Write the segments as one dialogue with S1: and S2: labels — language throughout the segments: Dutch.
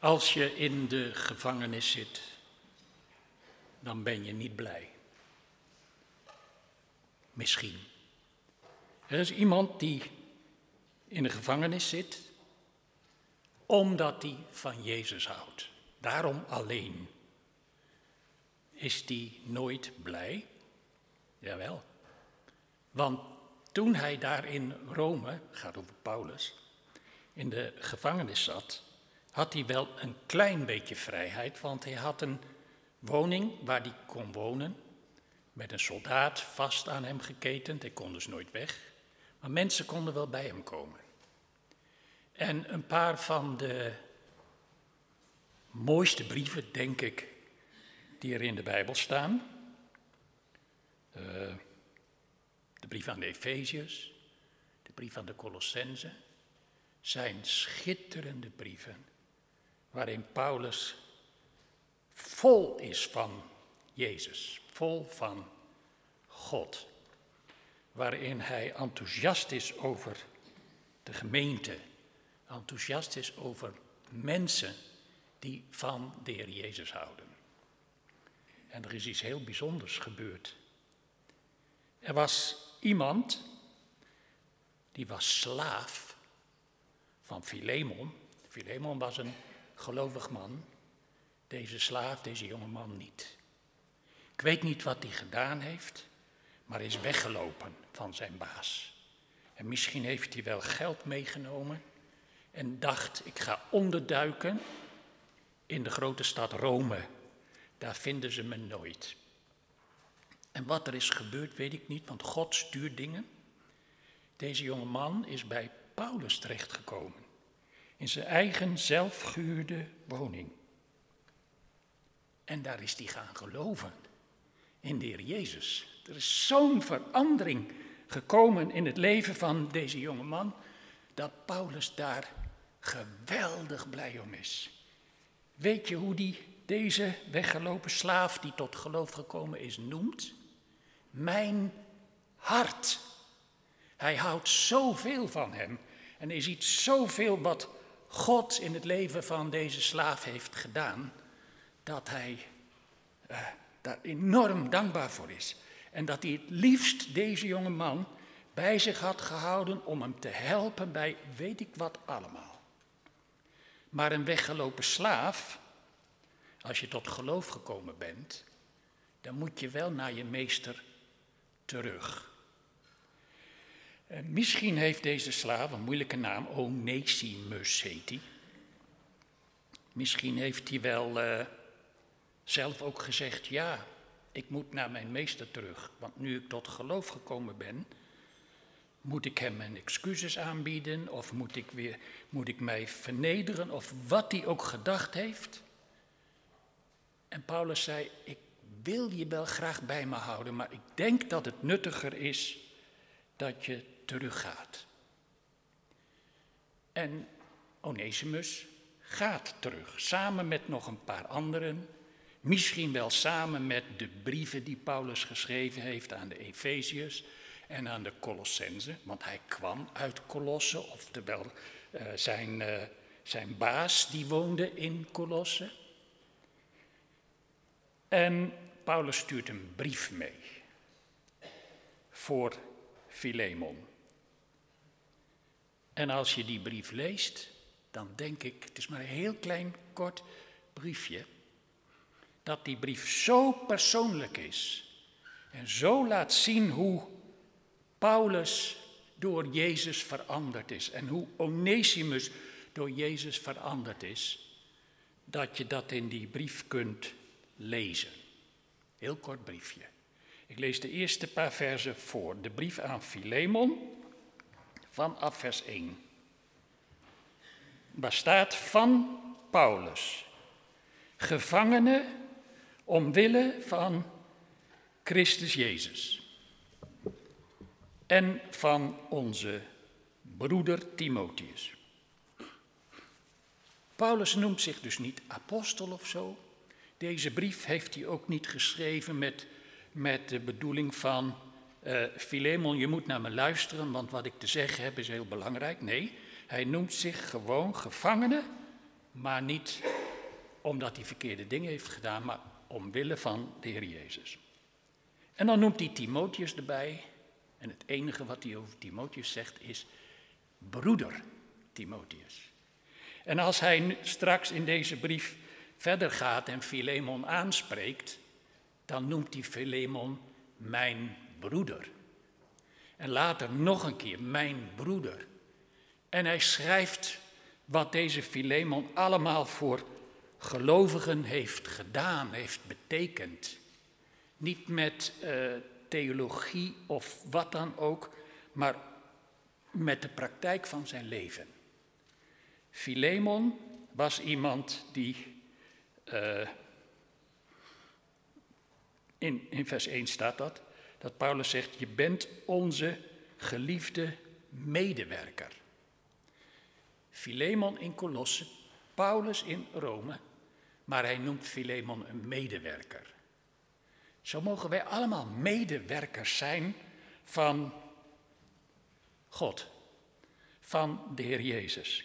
S1: Als je in de gevangenis zit, dan ben je niet blij. Misschien. Er is iemand die in de gevangenis zit, omdat hij van Jezus houdt. Daarom alleen. Is die nooit blij? Jawel. Want toen hij daar in Rome, gaat over Paulus, in de gevangenis zat, had hij wel een klein beetje vrijheid, want hij had een woning waar hij kon wonen, met een soldaat vast aan hem geketend, hij kon dus nooit weg, maar mensen konden wel bij hem komen. En een paar van de mooiste brieven, denk ik, die er in de Bijbel staan, de brief aan de Efeziërs, de brief aan de Colossenzen, zijn schitterende brieven, waarin Paulus vol is van Jezus, vol van God, waarin hij enthousiast is over de gemeente, enthousiast is over mensen die van de Heer Jezus houden. En er is iets heel bijzonders gebeurd. Er was iemand, die was slaaf van Filemon. Filemon was een gelovig man. Deze slaaf, deze jonge man niet. Ik weet niet wat hij gedaan heeft, maar is weggelopen van zijn baas. En misschien heeft hij wel geld meegenomen en dacht, ik ga onderduiken in de grote stad Rome. Daar vinden ze me nooit. En wat er is gebeurd, weet ik niet, want God stuurt dingen. Deze jonge man is bij Paulus terechtgekomen, in zijn eigen zelfgehuurde woning. En daar is hij gaan geloven in de Heer Jezus. Er is zo'n verandering gekomen in het leven van deze jonge man, dat Paulus daar geweldig blij om is. Weet je hoe deze weggelopen slaaf die tot geloof gekomen is noemt? Mijn hart. Hij houdt zoveel van hem en hij ziet zoveel wat God in het leven van deze slaaf heeft gedaan, dat hij daar enorm dankbaar voor is. En dat hij het liefst deze jonge man bij zich had gehouden om hem te helpen bij weet ik wat allemaal. Maar een weggelopen slaaf, als je tot geloof gekomen bent, dan moet je wel naar je meester terug. Misschien heeft deze slaaf, een moeilijke naam, Onesimus heet hij. Misschien heeft hij wel zelf ook gezegd, ja, ik moet naar mijn meester terug. Want nu ik tot geloof gekomen ben, moet ik hem mijn excuses aanbieden of moet ik mij vernederen of wat hij ook gedacht heeft. En Paulus zei, ik wil je wel graag bij me houden, maar ik denk dat het nuttiger is dat je teruggaat. En Onesimus gaat terug, samen met nog een paar anderen, misschien wel samen met de brieven die Paulus geschreven heeft aan de Efeziërs en aan de Colossenzen, want hij kwam uit Colosse, oftewel zijn baas die woonde in Colosse. En Paulus stuurt een brief mee voor Filemon. En als je die brief leest, dan denk ik, het is maar een heel klein kort briefje, dat die brief zo persoonlijk is en zo laat zien hoe Paulus door Jezus veranderd is en hoe Onesimus door Jezus veranderd is, dat je dat in die brief kunt lezen. Heel kort briefje. Ik lees de eerste paar versen voor. De brief aan Filemon, vanaf vers 1. Waar staat van Paulus, gevangene omwille van Christus Jezus en van onze broeder Timotheus. Paulus noemt zich dus niet apostel of zo. Deze brief heeft hij ook niet geschreven met de bedoeling van Filemon, je moet naar me luisteren, want wat ik te zeggen heb is heel belangrijk. Nee, hij noemt zich gewoon gevangene Maar niet omdat hij verkeerde dingen heeft gedaan, maar omwille van de Heer Jezus. En dan noemt hij Timotheus erbij. En het enige wat hij over Timotheus zegt is broeder Timotheus. En als hij straks in deze brief verder gaat en Filemon aanspreekt, dan noemt hij Filemon mijn broeder. En later nog een keer mijn broeder. En hij schrijft wat deze Filemon allemaal voor gelovigen heeft gedaan, heeft betekend. Niet met theologie of wat dan ook, maar met de praktijk van zijn leven. Filemon was iemand die, in vers 1 staat dat Paulus zegt, je bent onze geliefde medewerker. Filemon in Colosse, Paulus in Rome, maar hij noemt Filemon een medewerker. Zo mogen wij allemaal medewerkers zijn van God, van de Heer Jezus.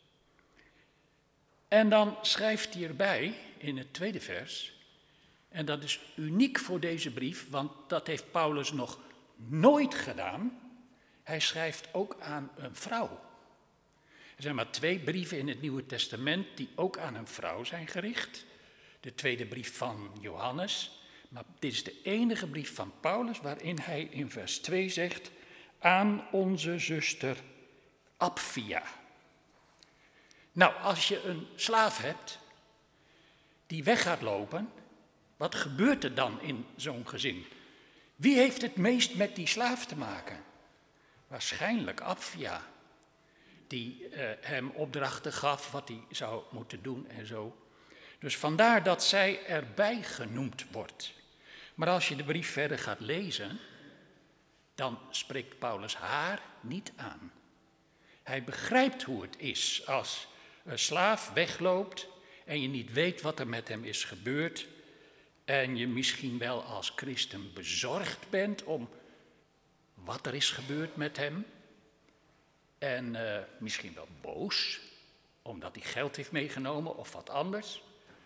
S1: En dan schrijft hij erbij in het tweede vers, en dat is uniek voor deze brief, want dat heeft Paulus nog nooit gedaan. Hij schrijft ook aan een vrouw. Er zijn maar 2 brieven in het Nieuwe Testament die ook aan een vrouw zijn gericht. De tweede brief van Johannes. Maar dit is de enige brief van Paulus waarin hij in vers 2 zegt, aan onze zuster Apphia. Nou, als je een slaaf hebt die weg gaat lopen, wat gebeurt er dan in zo'n gezin? Wie heeft het meest met die slaaf te maken? Waarschijnlijk Apphia, die hem opdrachten gaf wat hij zou moeten doen en zo. Dus vandaar dat zij erbij genoemd wordt. Maar als je de brief verder gaat lezen, dan spreekt Paulus haar niet aan. Hij begrijpt hoe het is als een slaaf wegloopt en je niet weet wat er met hem is gebeurd. En je misschien wel als christen bezorgd bent om wat er is gebeurd met hem. En misschien wel boos, omdat hij geld heeft meegenomen of wat anders.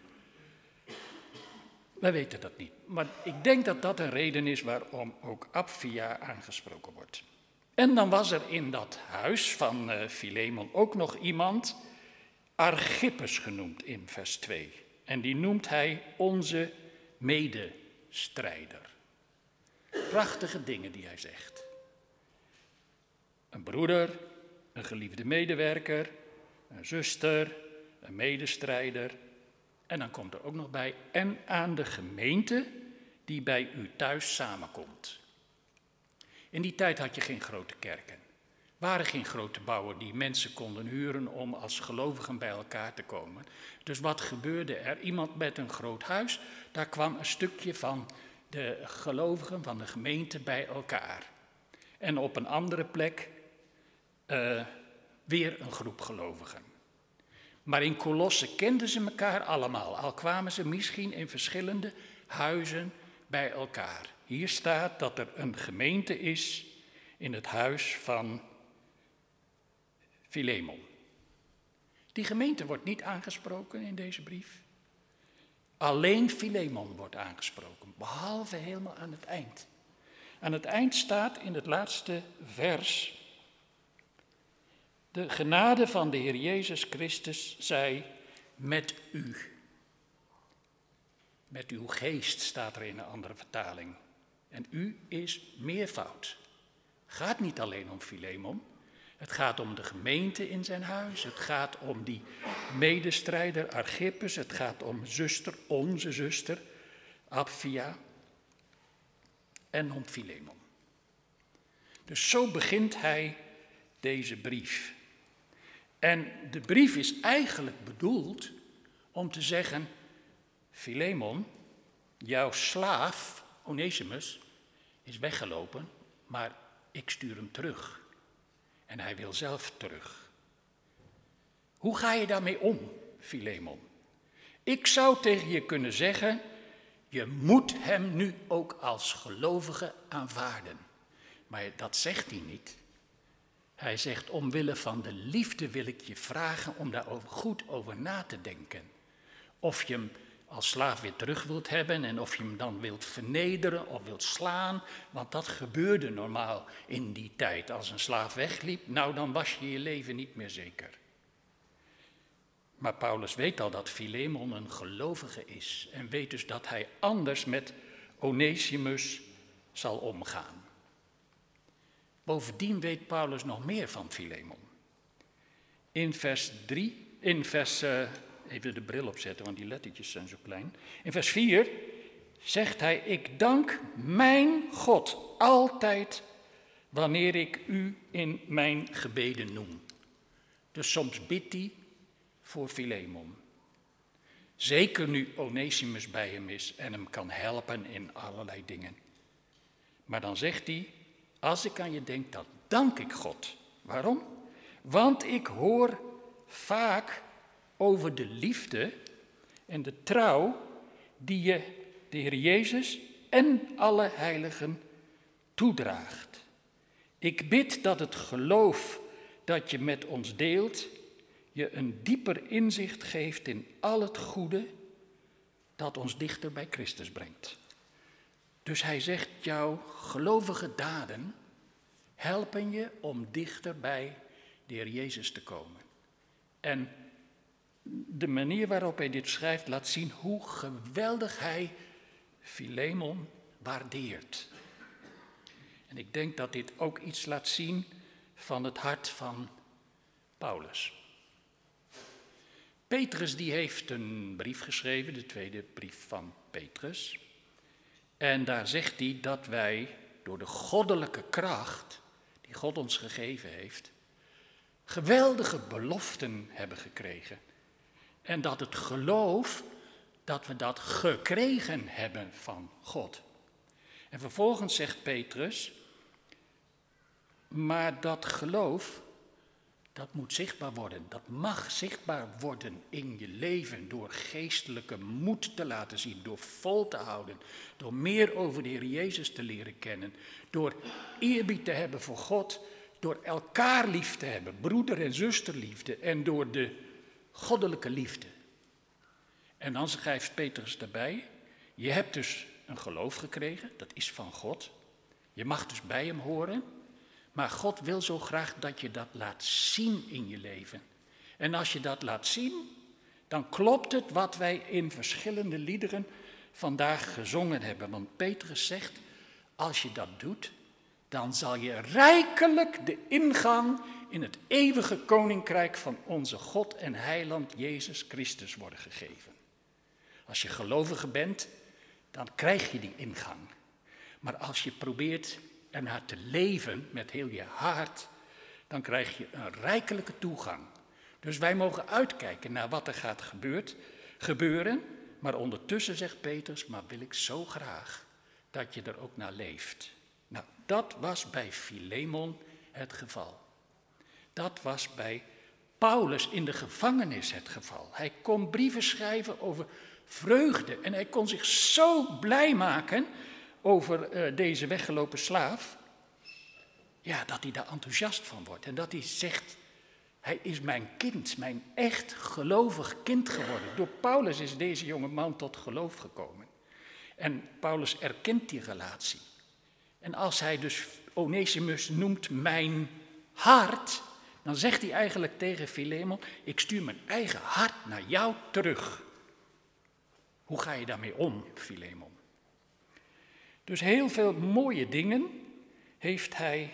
S1: Wij weten dat niet. Maar ik denk dat dat een reden is waarom ook Apphia aangesproken wordt. En dan was er in dat huis van Filemon ook nog iemand, Archippus genoemd in vers 2. En die noemt hij onze medestrijder. Prachtige dingen die hij zegt. Een broeder, een geliefde medewerker, een zuster, een medestrijder. En dan komt er ook nog bij, en aan de gemeente die bij u thuis samenkomt. In die tijd had je geen grote kerken. Waren geen grote gebouwen die mensen konden huren om als gelovigen bij elkaar te komen. Dus wat gebeurde er? Iemand met een groot huis, daar kwam een stukje van de gelovigen van de gemeente bij elkaar. En op een andere plek weer een groep gelovigen. Maar in Colosse kenden ze elkaar allemaal, al kwamen ze misschien in verschillende huizen bij elkaar. Hier staat dat er een gemeente is in het huis van Filemon. Die gemeente wordt niet aangesproken in deze brief. Alleen Filemon wordt aangesproken, behalve helemaal aan het eind. Aan het eind staat in het laatste vers: de genade van de Heer Jezus Christus zij met u. Met uw geest staat er in een andere vertaling. En u is meervoud. Het gaat niet alleen om Filemon. Het gaat om de gemeente in zijn huis. Het gaat om die medestrijder Archippus. Het gaat om zuster, onze zuster Apphia. En om Filemon. Dus zo begint hij deze brief. En de brief is eigenlijk bedoeld om te zeggen: Filemon, jouw slaaf Onesimus is weggelopen, maar ik stuur hem terug. En hij wil zelf terug. Hoe ga je daarmee om, Filemon? Ik zou tegen je kunnen zeggen: je moet hem nu ook als gelovige aanvaarden. Maar dat zegt hij niet. Hij zegt, omwille van de liefde wil ik je vragen om daar goed over na te denken. Of je hem als slaaf weer terug wilt hebben en of je hem dan wilt vernederen of wilt slaan. Want dat gebeurde normaal in die tijd. Als een slaaf wegliep, nou dan was je je leven niet meer zeker. Maar Paulus weet al dat Filemon een gelovige is en weet dus dat hij anders met Onesimus zal omgaan. Bovendien weet Paulus nog meer van Filemon. Even de bril opzetten, want die lettertjes zijn zo klein. In vers 4 zegt hij, ik dank mijn God altijd wanneer ik u in mijn gebeden noem. Dus soms bidt hij voor Filemon. Zeker nu Onesimus bij hem is en hem kan helpen in allerlei dingen. Maar dan zegt hij, als ik aan je denk, dan dank ik God. Waarom? Want ik hoor vaak over de liefde en de trouw die je de Heer Jezus en alle heiligen toedraagt. Ik bid dat het geloof dat je met ons deelt je een dieper inzicht geeft in al het goede dat ons dichter bij Christus brengt. Dus hij zegt, jouw gelovige daden helpen je om dichter bij de Heer Jezus te komen. En de manier waarop hij dit schrijft laat zien hoe geweldig hij Filemon waardeert. En ik denk dat dit ook iets laat zien van het hart van Paulus. Petrus die heeft een brief geschreven, de tweede brief van Petrus. En daar zegt hij dat wij door de goddelijke kracht die God ons gegeven heeft, geweldige beloften hebben gekregen. En dat het geloof, dat we dat gekregen hebben van God. En vervolgens zegt Petrus, maar dat geloof, dat moet zichtbaar worden. Dat mag zichtbaar worden in je leven door geestelijke moed te laten zien, door vol te houden, door meer over de Heer Jezus te leren kennen, door eerbied te hebben voor God, door elkaar lief te hebben, broeder- en zusterliefde en door de goddelijke liefde. En dan schrijft Petrus erbij, je hebt dus een geloof gekregen, dat is van God. Je mag dus bij hem horen, maar God wil zo graag dat je dat laat zien in je leven. En als je dat laat zien, dan klopt het wat wij in verschillende liederen vandaag gezongen hebben. Want Petrus zegt, als je dat doet, dan zal je rijkelijk de ingang in het eeuwige koninkrijk van onze God en heiland Jezus Christus worden gegeven. Als je gelovige bent, dan krijg je die ingang. Maar als je probeert ernaar te leven met heel je hart, dan krijg je een rijkelijke toegang. Dus wij mogen uitkijken naar wat er gaat gebeuren. Maar ondertussen zegt Petrus, maar wil ik zo graag dat je er ook naar leeft. Nou, dat was bij Filemon het geval. Dat was bij Paulus in de gevangenis het geval. Hij kon brieven schrijven over vreugde en hij kon zich zo blij maken over deze weggelopen slaaf, ja, dat hij daar enthousiast van wordt. En dat hij zegt, hij is mijn kind, mijn echt gelovig kind geworden. Door Paulus is deze jonge man tot geloof gekomen. En Paulus erkent die relatie. En als hij dus Onesimus noemt mijn hart, dan zegt hij eigenlijk tegen Filemon, ik stuur mijn eigen hart naar jou terug. Hoe ga je daarmee om, Filemon? Dus heel veel mooie dingen heeft hij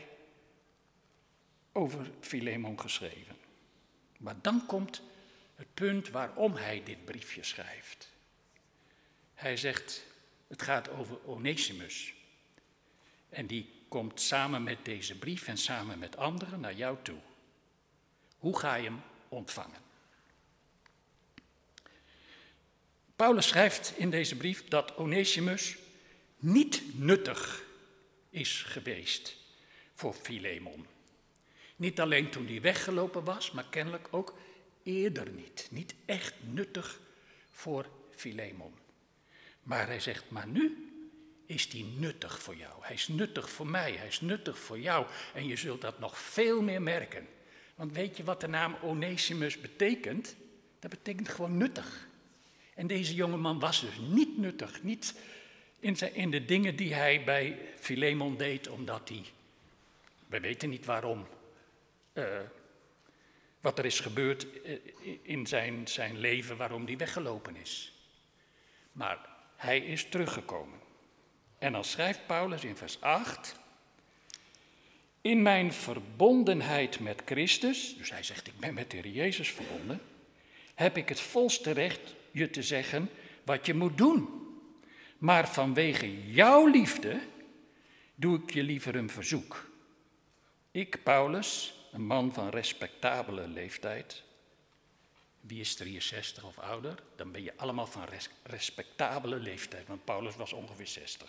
S1: over Filemon geschreven. Maar dan komt het punt waarom hij dit briefje schrijft. Hij zegt, het gaat over Onesimus. En die komt samen met deze brief en samen met anderen naar jou toe. Hoe ga je hem ontvangen? Paulus schrijft in deze brief dat Onesimus niet nuttig is geweest voor Filemon. Niet alleen toen hij weggelopen was, maar kennelijk ook eerder niet. Niet echt nuttig voor Filemon. Maar hij zegt, maar nu is die nuttig voor jou. Hij is nuttig voor mij, hij is nuttig voor jou. En je zult dat nog veel meer merken. Want weet je wat de naam Onesimus betekent? Dat betekent gewoon nuttig. En deze jongeman was dus niet nuttig, niet in de dingen die hij bij Filemon deed, omdat hij, we weten niet waarom, wat er is gebeurd in zijn leven, waarom hij weggelopen is. Maar hij is teruggekomen. En dan schrijft Paulus in vers 8, in mijn verbondenheid met Christus, dus hij zegt ik ben met de Heer Jezus verbonden, heb ik het volste recht je te zeggen wat je moet doen. Maar vanwege jouw liefde doe ik je liever een verzoek. Ik, Paulus, een man van respectabele leeftijd. Wie is 63 of ouder? Dan ben je allemaal van respectabele leeftijd, want Paulus was ongeveer 60.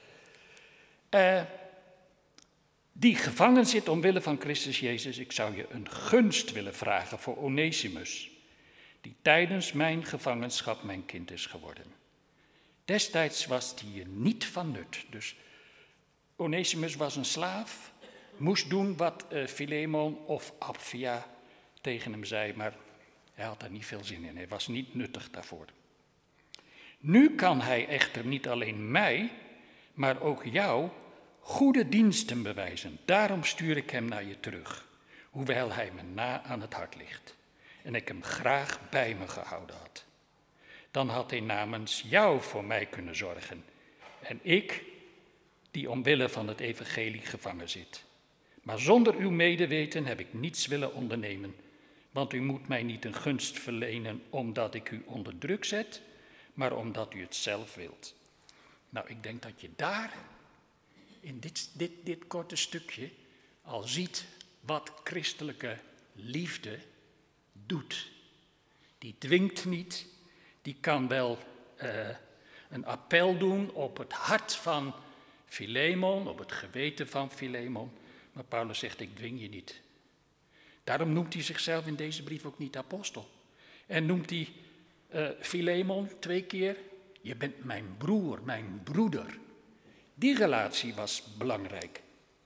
S1: Die gevangen zit omwille van Christus Jezus. Ik zou je een gunst willen vragen voor Onesimus, die tijdens mijn gevangenschap mijn kind is geworden. Destijds was die je niet van nut. Dus Onesimus was een slaaf, moest doen wat Filemon of Apphia tegen hem zei, maar hij had daar niet veel zin in. Hij was niet nuttig daarvoor. Nu kan hij echter niet alleen mij, maar ook jou goede diensten bewijzen. Daarom stuur ik hem naar je terug, hoewel hij me na aan het hart ligt en ik hem graag bij me gehouden had. Dan had hij namens jou voor mij kunnen zorgen en ik, die omwille van het evangelie gevangen zit. Maar zonder uw medeweten heb ik niets willen ondernemen, want u moet mij niet een gunst verlenen omdat ik u onder druk zet, maar omdat u het zelf wilt. Nou, ik denk dat je daar in dit korte stukje al ziet wat christelijke liefde doet. Die dwingt niet, die kan wel een appel doen op het hart van Filemon, op het geweten van Filemon, maar Paulus zegt, ik dwing je niet. Daarom noemt hij zichzelf in deze brief ook niet apostel. En noemt hij Filemon 2 keer, je bent mijn broer, mijn broeder. Die relatie was belangrijk.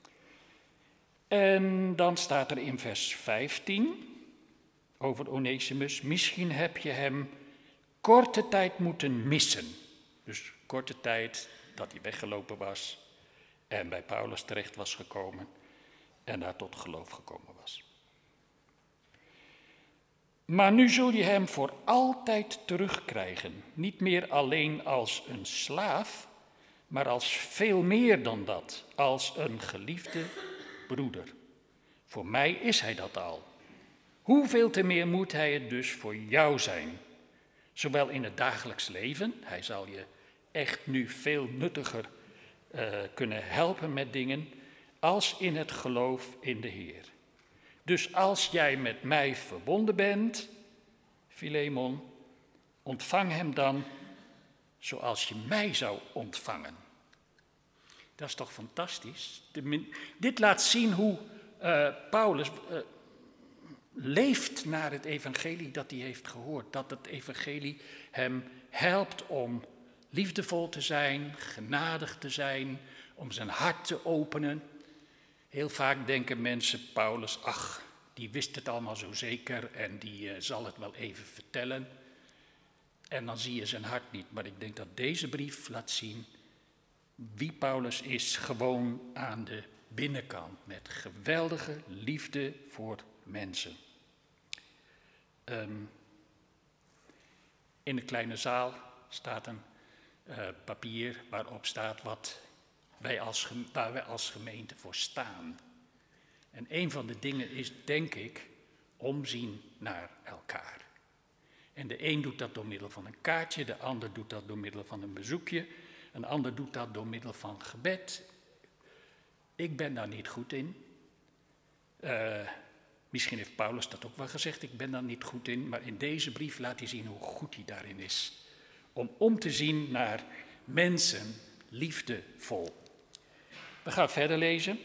S1: En dan staat er in vers 15 over Onesimus, misschien heb je hem korte tijd moeten missen. Dus korte tijd dat hij weggelopen was en bij Paulus terecht was gekomen en daar tot geloof gekomen was. Maar nu zul je hem voor altijd terugkrijgen, niet meer alleen als een slaaf, maar als veel meer dan dat, als een geliefde broeder. Voor mij is hij dat al. Hoeveel te meer moet hij het dus voor jou zijn? Zowel in het dagelijks leven, hij zal je echt nu veel nuttiger kunnen helpen met dingen, als in het geloof in de Heer. Dus als jij met mij verbonden bent, Filemon, ontvang hem dan zoals je mij zou ontvangen. Dat is toch fantastisch? Dit laat zien hoe Paulus leeft naar het evangelie dat hij heeft gehoord. Dat het evangelie hem helpt om liefdevol te zijn, genadig te zijn, om zijn hart te openen. Heel vaak denken mensen, Paulus, ach, die wist het allemaal zo zeker en die zal het wel even vertellen. En dan zie je zijn hart niet. Maar ik denk dat deze brief laat zien wie Paulus is, gewoon aan de binnenkant, met geweldige liefde voor mensen. In de kleine zaal staat een papier waarop staat waar wij als gemeente voor staan. En een van de dingen is, denk ik, omzien naar elkaar. En de een doet dat door middel van een kaartje, de ander doet dat door middel van een bezoekje, een ander doet dat door middel van gebed. Ik ben daar niet goed in. Misschien heeft Paulus dat ook wel gezegd, ik ben daar niet goed in, maar in deze brief laat hij zien hoe goed hij daarin is. Om te zien naar mensen liefdevol. We gaan verder lezen.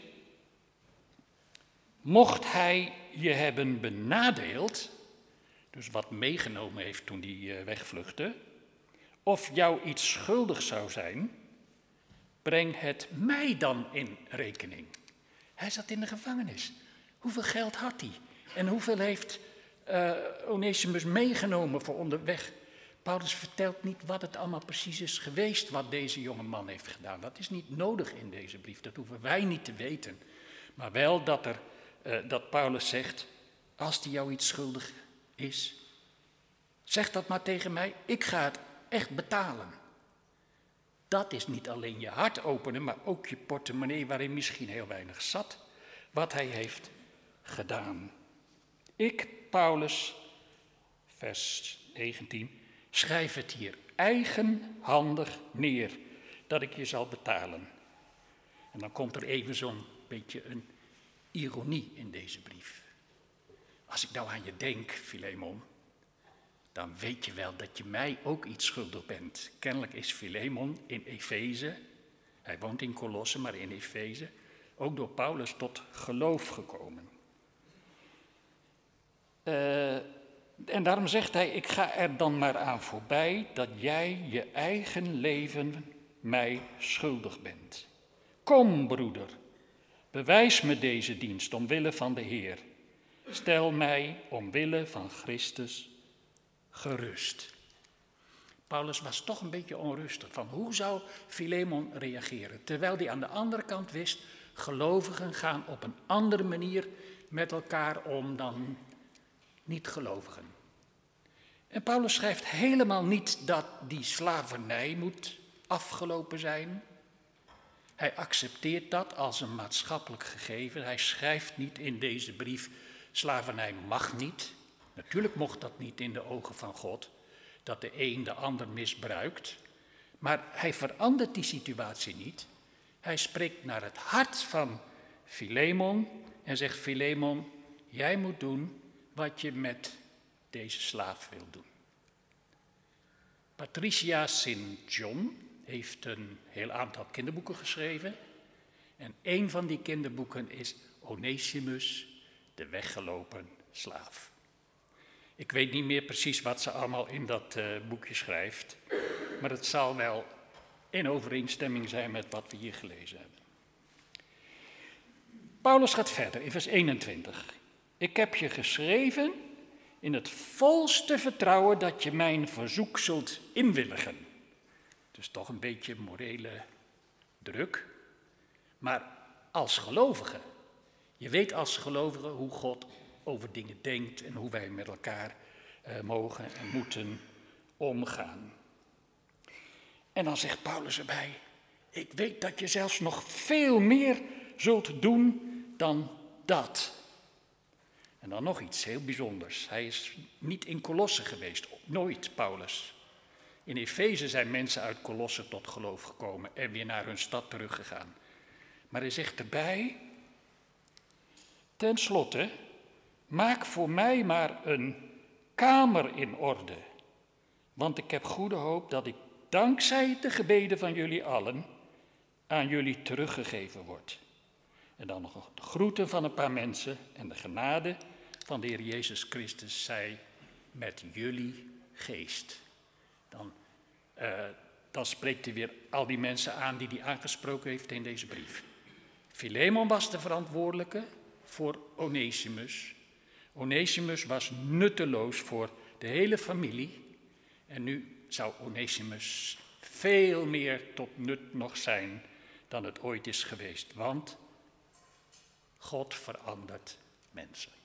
S1: Mocht hij je hebben benadeeld, dus wat meegenomen heeft toen hij wegvluchtte, of jou iets schuldig zou zijn, breng het mij dan in rekening. Hij zat in de gevangenis. Hoeveel geld had hij? En hoeveel heeft Onesimus meegenomen voor onderweg? Paulus vertelt niet wat het allemaal precies is geweest wat deze jonge man heeft gedaan. Dat is niet nodig in deze brief, dat hoeven wij niet te weten. Maar wel dat Paulus zegt, als hij jou iets schuldig is, zeg dat maar tegen mij, ik ga het echt betalen. Dat is niet alleen je hart openen, maar ook je portemonnee waarin misschien heel weinig zat, wat hij heeft gedaan. Ik, Paulus, vers 19, schrijf het hier eigenhandig neer, dat ik je zal betalen. En dan komt er even zo'n beetje een ironie in deze brief. Als ik nou aan je denk, Filemon, dan weet je wel dat je mij ook iets schuldig bent. Kennelijk is Filemon in Efeze, hij woont in Colosse, maar in Efeze, ook door Paulus tot geloof gekomen. En daarom zegt hij, ik ga er dan maar aan voorbij dat jij je eigen leven mij schuldig bent. Kom, broeder, bewijs me deze dienst omwille van de Heer. Stel mij omwille van Christus gerust. Paulus was toch een beetje onrustig van hoe zou Filemon reageren. Terwijl hij aan de andere kant wist, gelovigen gaan op een andere manier met elkaar om dan niet-gelovigen. En Paulus schrijft helemaal niet dat die slavernij moet afgelopen zijn. Hij accepteert dat als een maatschappelijk gegeven. Hij schrijft niet in deze brief, slavernij mag niet. Natuurlijk mocht dat niet in de ogen van God, dat de een de ander misbruikt. Maar hij verandert die situatie niet. Hij spreekt naar het hart van Filemon en zegt, Filemon, jij moet doen wat je met deze slaaf wil doen. Patricia St. John heeft een heel aantal kinderboeken geschreven. En een van die kinderboeken is Onesimus, de weggelopen slaaf. Ik weet niet meer precies wat ze allemaal in dat boekje schrijft. Maar het zal wel in overeenstemming zijn met wat we hier gelezen hebben. Paulus gaat verder in vers 21. Ik heb je geschreven in het volste vertrouwen dat je mijn verzoek zult inwilligen. Dus toch een beetje morele druk. Maar als gelovige. Je weet als gelovige hoe God over dingen denkt en hoe wij met elkaar mogen en moeten omgaan. En dan zegt Paulus erbij, ik weet dat je zelfs nog veel meer zult doen dan dat. En dan nog iets heel bijzonders. Hij is niet in Colosse geweest, nooit Paulus. In Efeze zijn mensen uit Colosse tot geloof gekomen en weer naar hun stad teruggegaan. Maar hij zegt erbij, ten slotte, maak voor mij maar een kamer in orde. Want ik heb goede hoop dat ik dankzij de gebeden van jullie allen aan jullie teruggegeven word. En dan nog de groeten van een paar mensen en de genade van de Heer Jezus Christus zij met jullie geest. Dan spreekt hij weer al die mensen aan die hij aangesproken heeft in deze brief. Filemon was de verantwoordelijke voor Onesimus. Onesimus was nutteloos voor de hele familie. En nu zou Onesimus veel meer tot nut nog zijn dan het ooit is geweest. Want God verandert mensen.